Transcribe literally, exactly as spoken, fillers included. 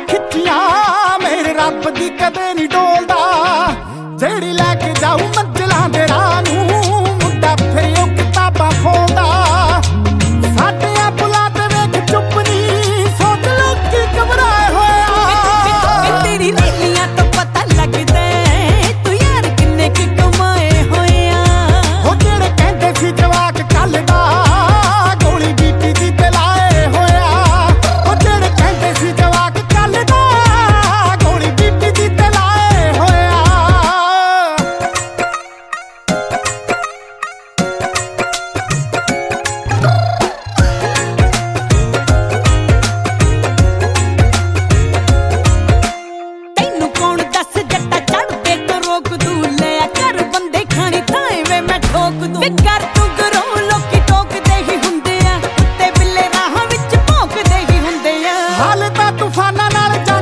खिचिया मेरे रब दी कदे नहीं डोलदा जेड़ी लैके जाऊ मंजिलां दे राह नूं मुंडा फिर ओ किताबां खोलदा साडे बुला ते वेख चुप नहीं सोच लो की घबराए होया तेरी रैलियां तो पता लगदा तू यार किन्ने की कमाए होया ओ जेड़े कहंदे सी जवाक कल दा गोली बीती दी ते लाए होया ओ जेड़े कहंदे सी जवाक कल दा गोली बीती दी ते लाए होया ਤੈਨੂੰ ਕੌਣ ਦੱਸ ਜੱਟਾ ਚੜਦੇ ਤੋਂ ਰੋਕ ਦੂ ਲਿਆ ਕਰ ਬੰਦੇ ਖਾਣੀ ਥਾਏ ਵੇ ਮੈਂ ਠੋਕ ਦੂੰ ਵੇ ਕਰ ਤੂੰ ਗਰੋਂ ਲੋਕੀ ਟੋਕਦੇ ਹੀ ਹੁੰਦੇ ਆ ਕੁੱਤੇ ਬਿੱਲੇ ਰਾਹਾਂ ਵਿੱਚ ਭੌਂਕਦੇ ਹੀ ਹੁੰਦੇ ਆ ਹਾਲੇ ਤਾਂ ਤੂਫਾਨਾਂ ਨਾਲ